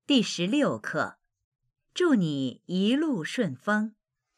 第16课，祝你一路顺风。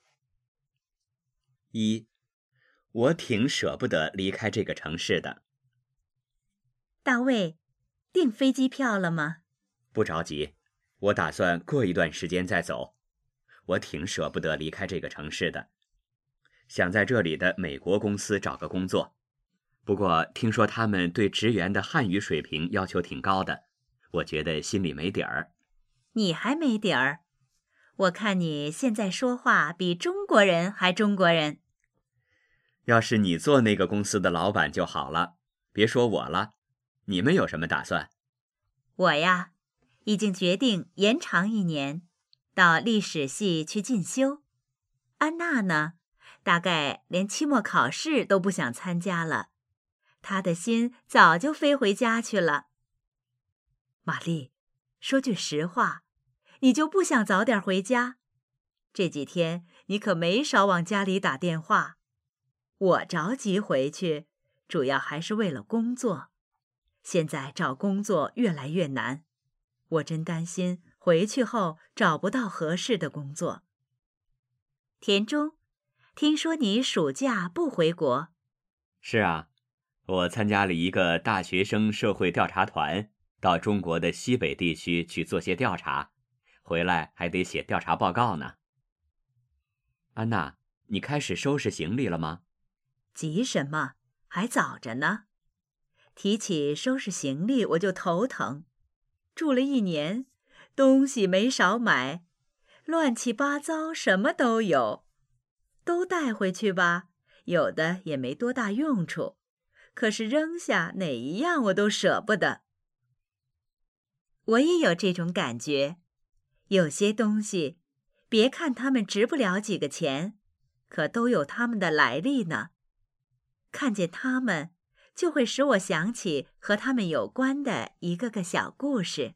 1. 我挺舍不得离开这个城市的。 大卫，订飞机票了吗？ 不着急，我打算过一段时间再走。我挺舍不得离开这个城市的，想在这里的美国公司找个工作。不过听说他们对职员的汉语水平要求挺高的，我觉得心里没底儿。 你还没底儿？我看你现在说话比中国人还中国人。 要是你做那个公司的老板就好了，别说我了。你们有什么打算？ 我呀，已经决定延长1年，到历史系去进修。安娜呢，大概连期末考试都不想参加了，她的心早就飞回家去了。玛丽，说句实话，你就不想早点回家？这几天你可没少往家里打电话。我着急回去，主要还是为了工作。现在找工作越来越难，我真担心回去后找不到合适的工作。田中，听说你暑假不回国？ 是啊，我参加了一个大学生社会调查团，到中国的西北地区去做些调查，回来还得写调查报告呢。安娜，你开始收拾行李了吗？ 急什么？还早着呢。提起收拾行李我就头疼。住了1年，东西没少买，乱七八糟什么都有。都带回去吧，有的也没多大用处，可是扔下哪一样我都舍不得。我也有这种感觉，有些东西，别看它们值不了几个钱，可都有它们的来历呢。看见它们，就会使我想起和它们有关的一个个小故事。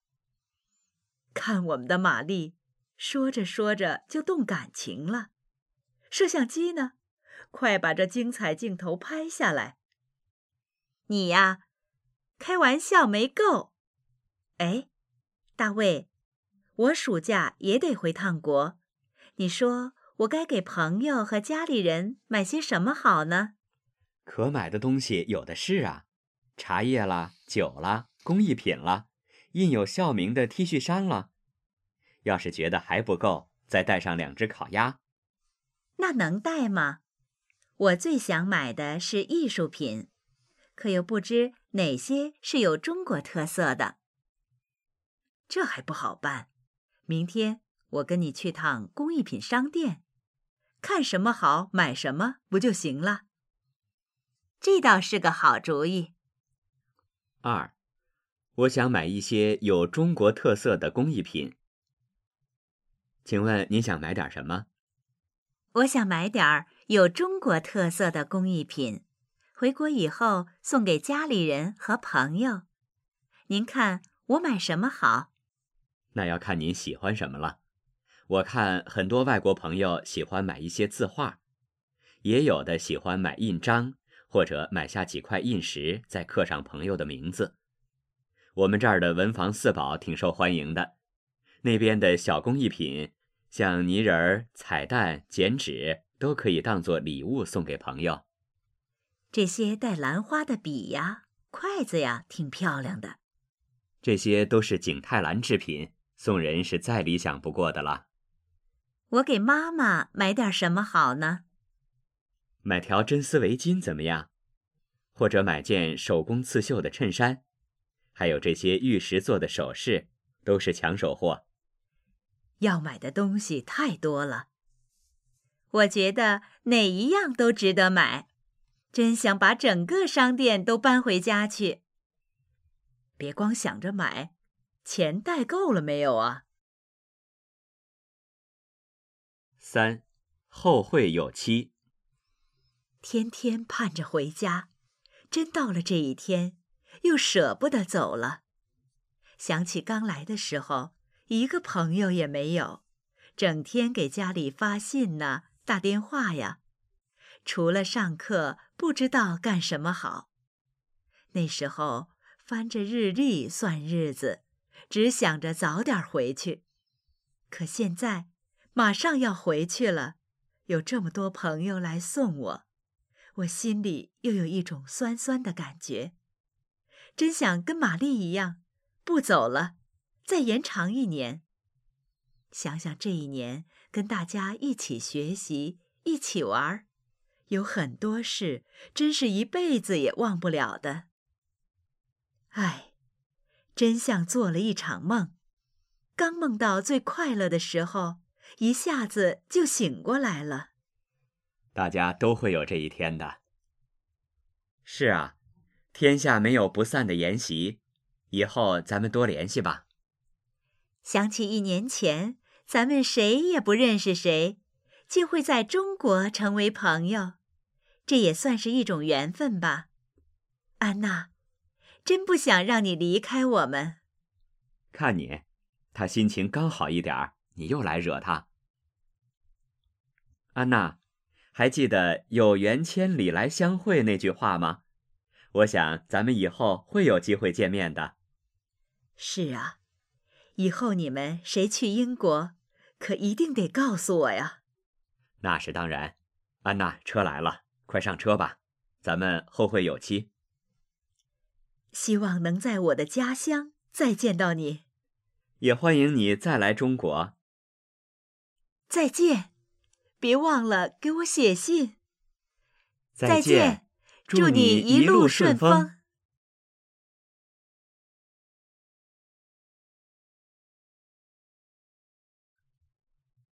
看我们的玛丽，说着说着就动感情了。摄像机呢？快把这精彩镜头拍下来。你呀，开玩笑没够。哎，大卫，我暑假也得回趟国。你说我该给朋友和家里人买些什么好呢？ 可买的东西有的是啊，茶叶啦、酒啦、工艺品啦，印有校名的 T 恤衫啦。要是觉得还不够，再带上2只烤鸭。 那能带吗？我最想买的是艺术品，可又不知哪些是有中国特色的。这还不好办，明天我跟你去趟工艺品商店，看什么好买什么不就行了？这倒是个好主意。 2. 我想买一些有中国特色的工艺品。请问你想买点什么？ 我想买点有中国特色的工艺品，回国以后送给家里人和朋友。您看我买什么好？ 那要看您喜欢什么了。我看很多外国朋友喜欢买一些字画，也有的喜欢买印章，或者买下几块印石，再刻上朋友的名字。我们这儿的文房四宝挺受欢迎的，那边的小工艺品，像泥人儿、彩蛋、剪纸，都可以当作礼物送给朋友。 这些带兰花的笔呀、筷子呀，挺漂亮的。 这些都是景泰蓝制品，送人是再理想不过的了。 我给妈妈买点什么好呢？ 买条真丝围巾怎么样？或者买件手工刺绣的衬衫，还有这些玉石做的首饰，都是抢手货。 要买的东西太多了，我觉得哪一样都值得买，真想把整个商店都搬回家去。别光想着买，钱带够了没有啊 3. 后会有期。 天天盼着回家，真到了这一天，又舍不得走了。想起刚来的时候，一个朋友也没有，整天给家里发信呐、打电话呀，除了上课，不知道干什么好。那时候翻着日历算日子， 只想着早点回去。可现在马上要回去了，有这么多朋友来送我，我心里又有一种酸酸的感觉。真想跟玛丽一样，不走了，再延长1年。想想这1年跟大家一起学习，一起玩，有很多事真是一辈子也忘不了的。唉，真像做了一场梦，刚梦到最快乐的时候，一下子就醒过来了。 大家都会有这一天的。是啊，天下没有不散的筵席，以后咱们多联系吧。 想起1年前，咱们谁也不认识谁，竟会在中国成为朋友，这也算是一种缘分吧。安娜，真不想让你离开我们。 看你，他心情刚好一点儿，你又来惹他。安娜，还记得有缘千里来相会那句话吗？我想咱们以后会有机会见面的。 是啊，以后你们谁去英国，可一定得告诉我呀。 那是当然。安娜，车来了，快上车吧，咱们后会有期。 希望能在我的家乡再见到你。 也欢迎你再来中国。 再见，别忘了给我写信。 再见，祝你一路顺风。